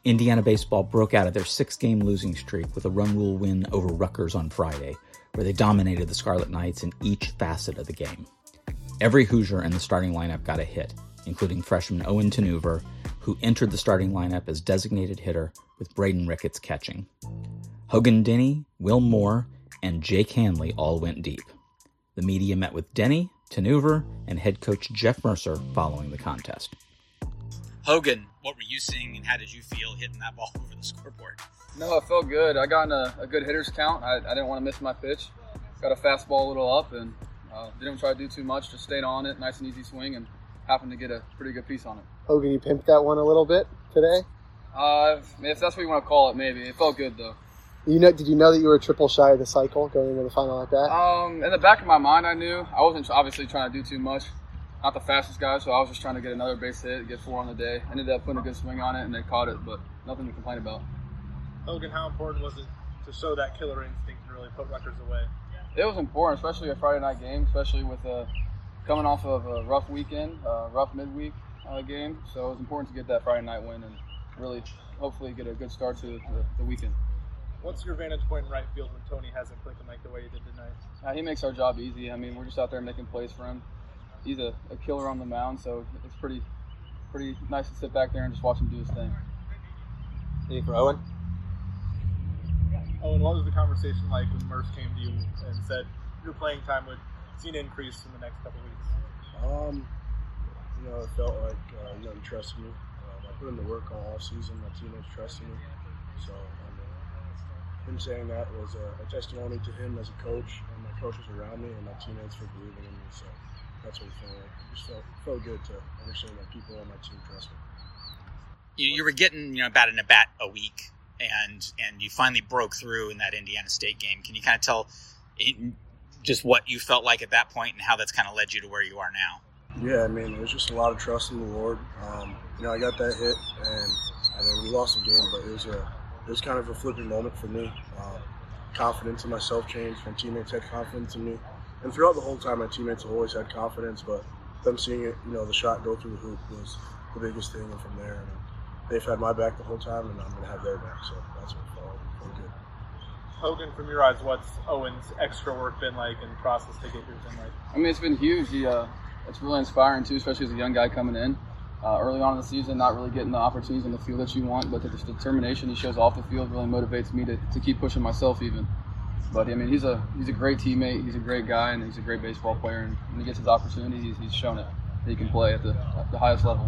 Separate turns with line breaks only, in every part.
Indiana baseball broke out of their 6-game losing streak with a run-rule win over Rutgers on Friday, where they dominated the Scarlet Knights in each facet of the game. Every Hoosier in the starting lineup got a hit, including freshman Owen Tenuver, who entered the starting lineup as designated hitter with Braden Ricketts catching. Hogan Denny, Will Moore, and Jake Hanley all went deep. The media met with Denny, Tenuver, and head coach Jeff Mercer following the contest.
Hogan, what were you seeing and how did you feel hitting that ball over the scoreboard?
No, it felt good. I got in a good hitter's count. I didn't want to miss my pitch. Got a fastball a little up and didn't try to do too much. Just stayed on it, nice and easy swing, and happened to get a pretty good piece on it.
Hogan, you pimped that one a little bit today?
If that's what you want to call it, maybe. It felt good, though.
Did you know that you were triple shy of the cycle going into the final like that?
In the back of my mind, I knew. I wasn't obviously trying to do too much. Not the fastest guy, so I was just trying to get another base hit, get 4 on the day. Ended up putting a good swing on it, and they caught it, but nothing to complain about.
Hogan, how important was it to show that killer instinct and really put Rutgers away?
It was important, especially a Friday night game, especially with coming off of a rough weekend, rough midweek game. So it was important to get that Friday night win and really hopefully get a good start to the weekend.
What's your vantage point in right field when Tony hasn't clicking like the way he did tonight?
He makes our job easy. I mean, we're just out there making plays for him. He's a killer on the mound, so it's pretty nice to sit back there and just watch him do his thing.
Anything for Owen?
Owen, what was the conversation like when Merce came to you and said your playing time would see an increase in the next couple of weeks?
It felt like he trusted me. I put in the work all season. My teammates trusted me. So him saying that was a testimony to him as a coach and my coaches around me and my teammates for believing in me. So that's what it felt like. It just felt good to understand that people on my team trust me.
You were getting about an at-bat a week, and you finally broke through in that Indiana State game. Can you kind of tell just what you felt like at that point and how that's kind of led you to where you are now?
Yeah, it was just a lot of trust in the Lord. I got that hit, and we lost the game, but it was kind of a flipping moment for me. Confidence in myself changed. My teammates had confidence in me. And throughout the whole time, my teammates have always had confidence, but them seeing it, the shot go through the hoop was the biggest thing. And from there, they've had my back the whole time, and I'm going to have their back. So that's what felt good.
Hogan, from your eyes, what's Owen's extra work been like and the process to get here been like?
It's been huge. It's really inspiring, too, especially as a young guy coming in. Early on in the season, not really getting the opportunities on the field that you want, but the determination he shows off the field really motivates me to keep pushing myself even. But, he's a great teammate, he's a great guy, and he's a great baseball player. And when he gets his opportunity, he's shown it. He can play at the highest level.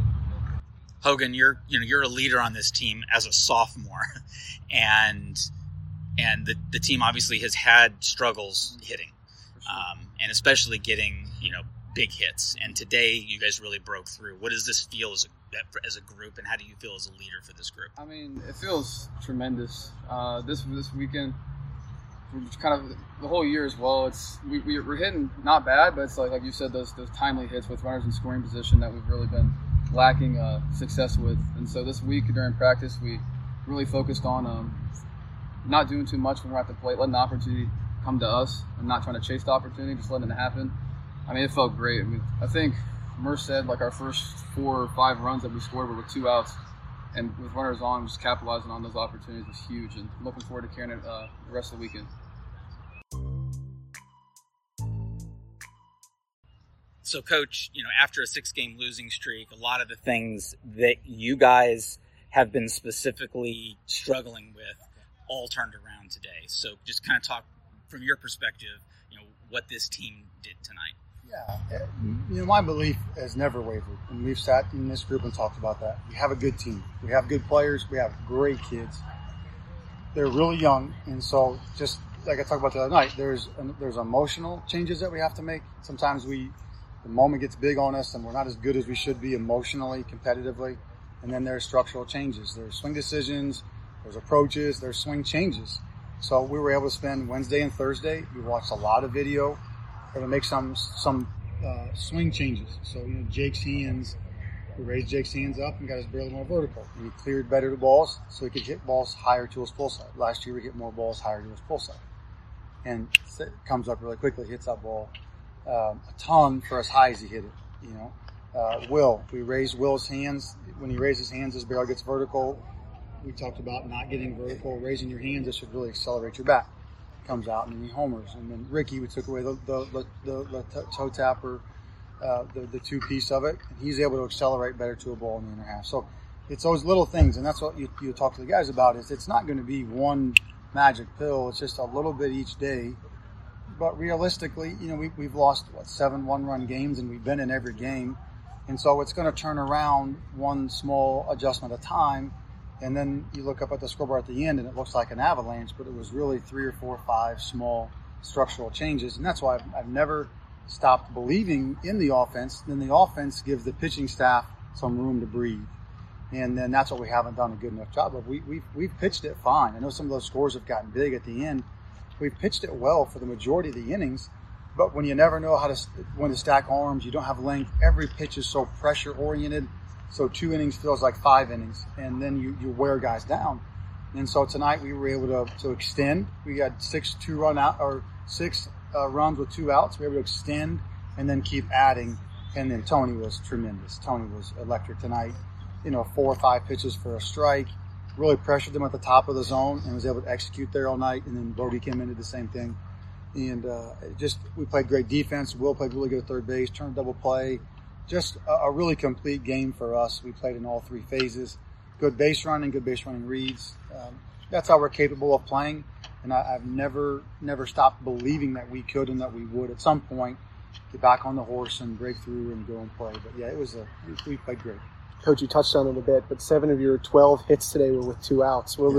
Hogan, you're a leader on this team as a sophomore, and the team obviously has had struggles hitting, and especially getting big hits. And today, you guys really broke through. What does this feel as a group, and how do you feel as a leader for this group?
It feels tremendous. This weekend, kind of the whole year as well. We're hitting not bad, but it's like you said, those timely hits with runners in scoring position that we've really been lacking success with. And so this week during practice, we really focused on not doing too much when we're at the plate, letting the opportunity come to us, and not trying to chase the opportunity, just letting it happen. It felt great. I think Merce said our first 4 or 5 runs that we scored were with 2 outs, and with runners on, just capitalizing on those opportunities was huge. And looking forward to carrying it the rest of the weekend.
So, Coach, after a 6-game losing streak, a lot of the things that you guys have been specifically struggling with all turned around today. So, just kind of talk from your perspective, what this team did tonight.
Yeah, my belief has never wavered, and we've sat in this group and talked about that. We have a good team. We have good players. We have great kids. They're really young, and so just like I talked about the other night, there's emotional changes that we have to make. Sometimes the moment gets big on us, and we're not as good as we should be emotionally, competitively, and then there's structural changes. There's swing decisions, there's approaches, there's swing changes. So we were able to spend Wednesday and Thursday. We watched a lot of video. We're going to make some swing changes. So, Jake's hands, we raised Jake's hands up and got his barrel more vertical. And he cleared better the balls so he could hit balls higher to his pull side. Last year we hit more balls higher to his pull side. And it comes up really quickly, hits that ball a ton for as high as he hit it, Will, we raised Will's hands. When he raises his hands, his barrel gets vertical. we talked about not getting vertical, raising your hands. This should really accelerate your back. Comes out and he homers. And then Ricky, we took away the toe tapper, the two piece of it, and he's able to accelerate better to a ball in the inner half. So it's those little things, and that's what you talk to the guys about. Is it's not going to be one magic pill. It's just a little bit each day. But realistically, we've lost 7 one-run games, and we've been in every game, and so it's going to turn around one small adjustment at a time. And then you look up at the scoreboard at the end, and it looks like an avalanche, but it was really 3 or 4 or 5 small structural changes. And that's why I've never stopped believing in the offense. Then the offense gives the pitching staff some room to breathe. And then that's what we haven't done a good enough job of. We've pitched it fine. I know some of those scores have gotten big at the end. We've pitched it well for the majority of the innings. But when you never know when to stack arms, you don't have length. Every pitch is so pressure-oriented. So 2 innings feels like 5 innings, and then you wear guys down. And so tonight we were able to extend. We had 6 runs with 2 outs. We were able to extend and then keep adding. And then Tony was tremendous. Tony was electric tonight. 4 or 5 pitches for a strike. Really pressured them at the top of the zone and was able to execute there all night. And then Bodie came in and did the same thing. And we played great defense. Will played really good at third base, turned double play. Just a really complete game for us. We played in all 3 phases. Good base running reads. That's how we're capable of playing. And I've never stopped believing that we could and that we would at some point get back on the horse and break through and go and play. But yeah, we played great.
Coach, you touched on it a bit, but 7 of your 12 hits today were with 2 outs. What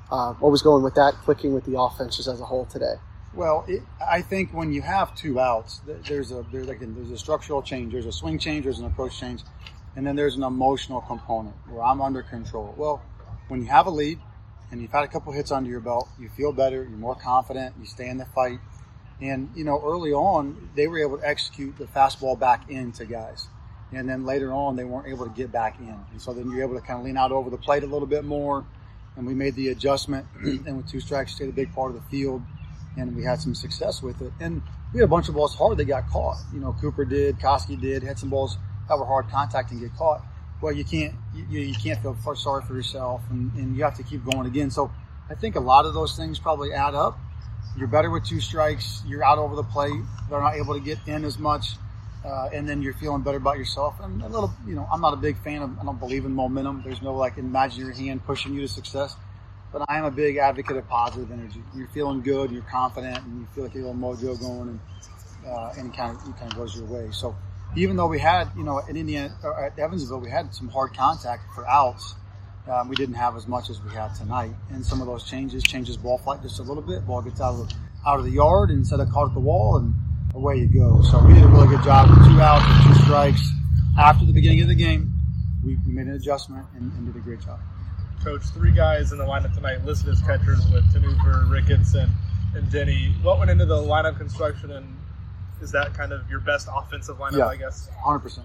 was going with that, clicking with the offense just as a whole today?
Well, I think when you have 2 outs, there's a structural change, there's a swing change, there's an approach change, and then there's an emotional component where I'm under control. Well, when you have a lead and you've had a couple hits under your belt, you feel better, you're more confident, you stay in the fight. And, early on, they were able to execute the fastball back into guys. And then later on, they weren't able to get back in. And so then you're able to kind of lean out over the plate a little bit more, and we made the adjustment, and with 2 strikes, stayed a big part of the field. And we had some success with it. And we had a bunch of balls hard that got caught. Cooper did, Koski did, had some balls that were hard contact and get caught. Well, you can't feel sorry for yourself, and you have to keep going again. So I think a lot of those things probably add up. You're better with 2 strikes. You're out over the plate. They're not able to get in as much. And then you're feeling better about yourself. And a little, I'm not a big fan of, I don't believe in momentum. There's no imagine your hand pushing you to success. But I am a big advocate of positive energy. You're feeling good, you're confident, and you feel like you have a little mojo going, and it kind of goes your way. So even though we had, at Indiana or at Evansville, we had some hard contact for outs, we didn't have as much as we had tonight. And some of those changes ball flight just a little bit. Ball gets out of the yard instead of caught at the wall, and away you go. So we did a really good job with 2 outs with 2 strikes. After the beginning of the game, we made an adjustment and did a great job.
Coach, 3 guys in the lineup tonight listed as catchers with Tanuver, Ricketts, and Denny. What went into the lineup construction, and is that kind of your best offensive lineup, I guess?
100%.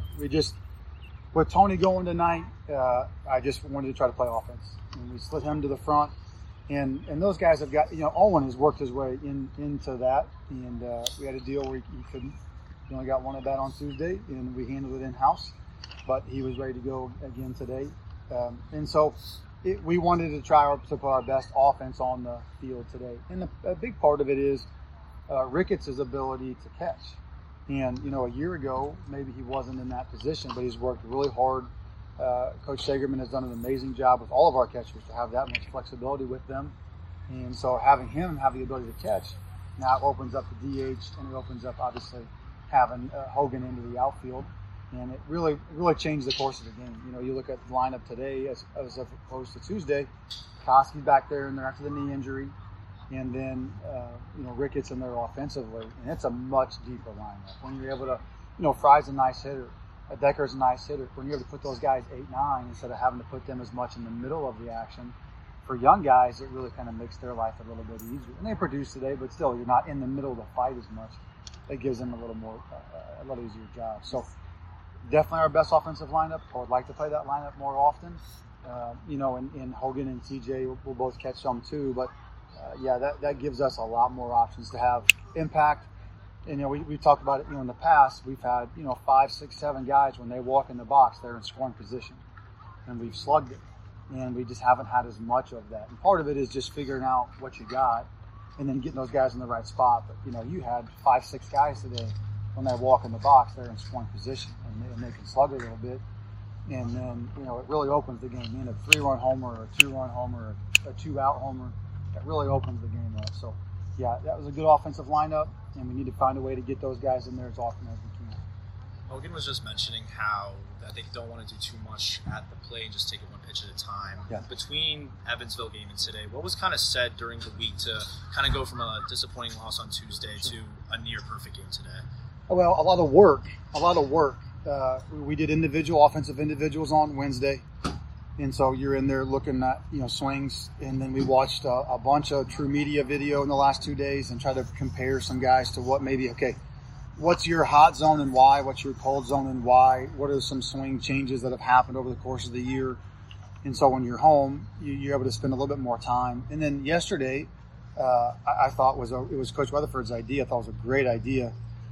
With Tony going tonight, I just wanted to try to play offense. And we slid him to the front. And those guys have got, Owen has worked his way into that. And we had a deal where he only got 1 at bat on Tuesday, and we handled it in-house. But he was ready to go again today. And so we wanted to try to put our best offense on the field today. And a big part of it is Ricketts' ability to catch. And, a year ago, maybe he wasn't in that position, but he's worked really hard. Coach Sagerman has done an amazing job with all of our catchers to have that much flexibility with them. And so having him have the ability to catch now opens up the DH, and it opens up, obviously, having Hogan into the outfield. And it really changed the course of the game. You look at the lineup today as opposed to Tuesday. Koski's back there and they're after the knee injury. And then, Ricketts in there offensively. And it's a much deeper lineup. When you're able to, Fry's a nice hitter. Decker's a nice hitter. When you're able to put those guys 8-9 instead of having to put them as much in the middle of the action, for young guys, it really kind of makes their life a little bit easier. And they produce today, but still, you're not in the middle of the fight as much. It gives them a little easier job. So, definitely our best offensive lineup. I would like to play that lineup more often. And Hogan and TJ will both catch some too. But, that gives us a lot more options to have impact. And, we talked about it, in the past. We've had, 5, 6, 7 guys when they walk in the box, they're in scoring position. And we've slugged it. and we just haven't had as much of that. And part of it is just figuring out what you got and then getting those guys in the right spot. But, you had 5-6 guys today when they walk in the box, they're in scoring position, and they can slug a little bit. And then, it really opens the game. In a 3-run homer or a 2-run homer or a 2-out homer, that really opens the game up. So, yeah, that was a good offensive lineup, and we need to find a way to get those guys in there as often as we can.
Hogan was just mentioning how that they don't want to do too much at the plate and just take it one pitch at a time.
Yeah.
Between Evansville game and today, what was kind of said during the week to kind of go from a disappointing loss on Tuesday to a near-perfect game today?
Well, a lot of work. We did offensive individuals on Wednesday. And so you're in there looking at, swings. And then we watched a bunch of True Media video in the last 2 days and tried to compare some guys to what maybe, what's your hot zone and why? What's your cold zone and why? What are some swing changes that have happened over the course of the year? And so when you're home, you're able to spend a little bit more time. And then yesterday, I thought it was Coach Weatherford's idea. I thought it was a great idea.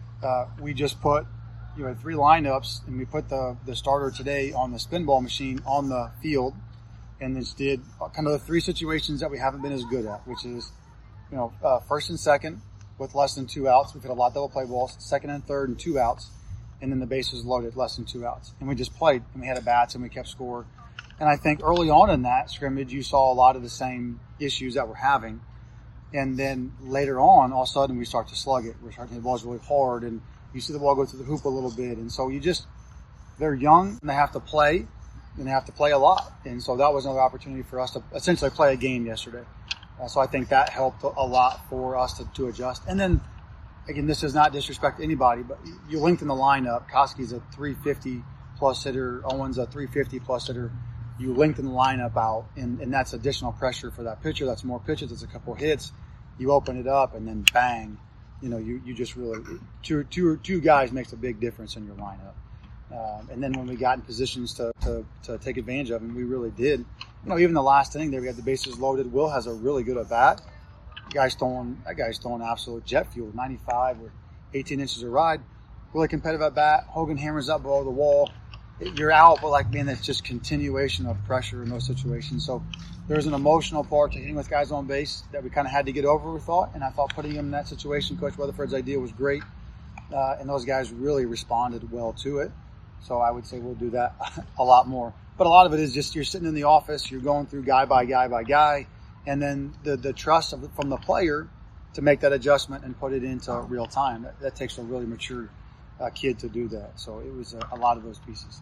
We just put, had 3 lineups, and we put the starter today on the spin ball machine on the field, and just did kind of the 3 situations that we haven't been as good at, which is, first and second with less than 2 outs. We've hit a lot of double play balls, second and third and 2 outs, and then the bases loaded, less than 2 outs. And we just played, and we had at bats, and we kept score. And I think early on in that scrimmage, you saw a lot of the same issues that we're having. And then later on, all of a sudden, we start to slug it. We're starting to hit the balls really hard, and you see the ball go through the hoop a little bit. And so they're young, and they have to play, and they have to play a lot. And so that was another opportunity for us to essentially play a game yesterday. So I think that helped a lot for us to adjust. And then, again, this does not disrespect anybody, but you lengthen the lineup. Koski's a 350-plus hitter. Owen's a 350-plus hitter. You lengthen the lineup out, and that's additional pressure for that pitcher. That's more pitches. It's a couple hits. You open it up, and then bang, you just really two guys makes a big difference in your lineup. And then when we got in positions to take advantage of them, we really did. Even the last inning there, we had the bases loaded. Will has a really good at bat. That guy's throwing absolute jet fuel, 95 or 18 inches of ride. Really competitive at bat. Hogan hammers up below the wall. You're out, but that's just continuation of pressure in those situations. So there's an emotional part to hitting with guys on base that we kind of had to get over, we thought. And I thought putting him in that situation, Coach Weatherford's idea was great. And those guys really responded well to it. So I would say we'll do that a lot more. But a lot of it is just you're sitting in the office, you're going through guy by guy by guy, and then the trust from the player to make that adjustment and put it into real time. That takes a really mature kid to do that. So it was a lot of those pieces.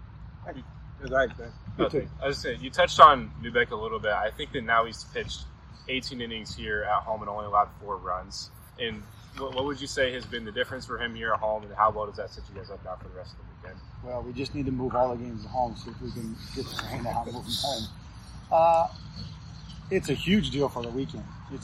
I was saying, you touched on Neubeck a little bit. I think that now he's pitched 18 innings here at home and only allowed 4 runs. And what would you say has been the difference for him here at home, and how well does that set you guys up now for the rest of the weekend?
Well, we just need to move all the games at home, see if we can get the rain out and move them home. It's a huge deal for the weekend.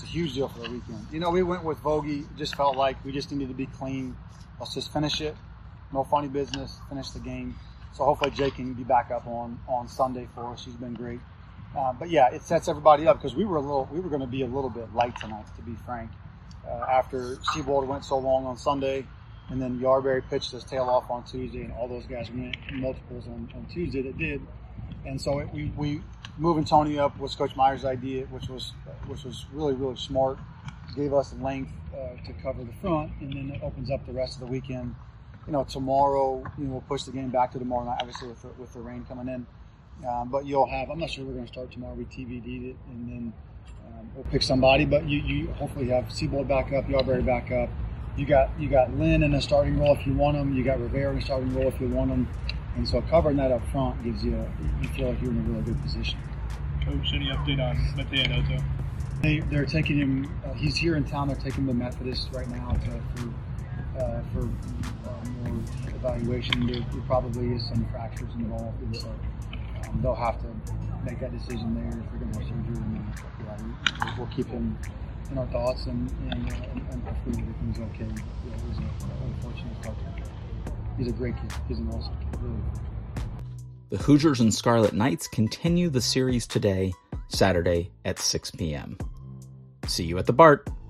We went with Vogie. Just felt like we just needed to be clean. Let's just finish it. No funny business. Finish the game. So hopefully Jay can be back up on Sunday for us. She's been great. But yeah, it sets everybody up because we were going to be a little bit light tonight, to be frank. After Seabold went so long on Sunday, and then Yarberry pitched his tail off on Tuesday, and all those guys went multiples on Tuesday that did. And so we moving Tony up was Coach Meyer's idea, which was really, really smart. Gave us the length to cover the front, and then it opens up the rest of the weekend. Tomorrow, we'll push the game back to tomorrow night, obviously with the rain coming in. But you'll have, I'm not sure we're going to start tomorrow. We TVD'd it, and then we'll pick somebody. But you hopefully have Seabold back up, Yarberry back up. You got Lynn in a starting role if you want them. You got Rivera in a starting role if you want them. And so covering that up front gives you feel like you're in a really good position.
Coach, any update on Mateo Noto?
They're taking him. He's here in town. They're taking him to Methodist right now for more evaluation. There probably is some fractures involved, and so they'll have to make that decision there if they're going to have surgery. And we'll keep him in our thoughts, and hopefully everything's okay. It was an unfortunate start. He's a great kid. He's an awesome kid. Really.
The Hoosiers and Scarlet Knights continue the series today, Saturday at 6 p.m. See you at the BART.